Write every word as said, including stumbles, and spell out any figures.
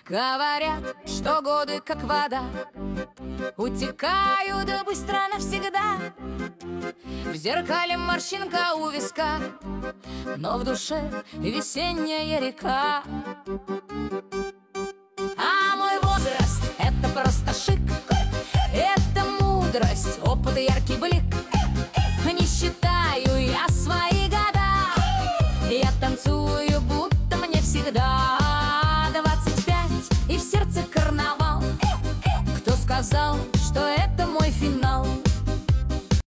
Говорят, что годы, как вода, утекают быстро навсегда. В зеркале морщинка у виска, но в душе весенняя река. А мой возраст — это просто шик, это мудрость, опыт и яркий блик.